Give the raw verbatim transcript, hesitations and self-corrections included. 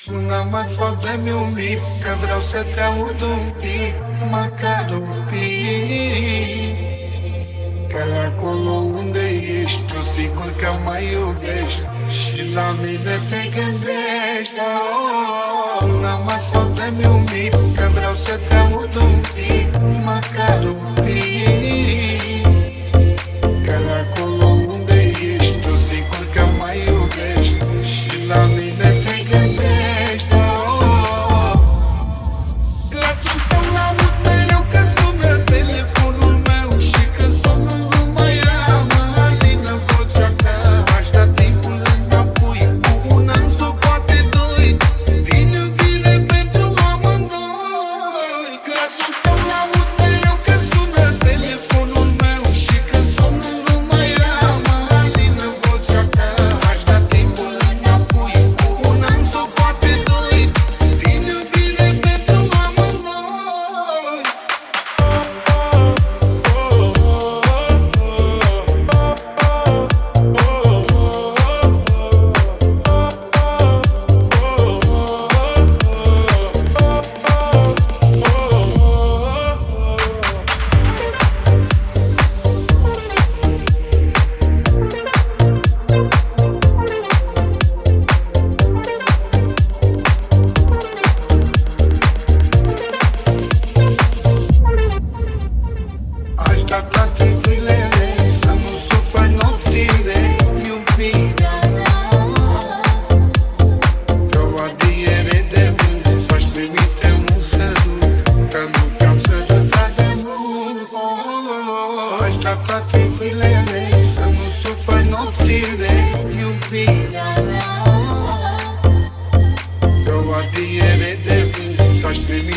Sună-mă sau dă-mi un mic, că vreau să te aud un pic, măcar un pic. Că acolo unde ești, tu sigur că mă iubești și la mine te gândești. Oh, sună-mă sau dă-mi un mic, că vreau să te aud un pic, măcar un pic. Că acolo unde ești, tu sigur că mă iubești și la mine te gândești. Oh, glasul tău l-aud mereu că sună telefonul meu și că somnul nu mă ia, mă alină vocea ta. Aș da timpul înapoi, cu un an sau poate doi, din iubire pentru amândoi. Glasul tău l-aud mereu că sună telefonul meu și că somnul nu mă ia, mă alină vocea ta. Aș da timpul înapoi, cu un an sau poate doi, din iubire pentru amândoi. Aș da toate zilele să nu sufăr nopțile, iubirea mea. Ca o adiere de vânt v-aș trimite un sărut, că nu te-am sărutat de mult. Aș da toate zilele să nu sufăr nopțile, iubirea mea. Ca o adiere de vânt v-aș trimite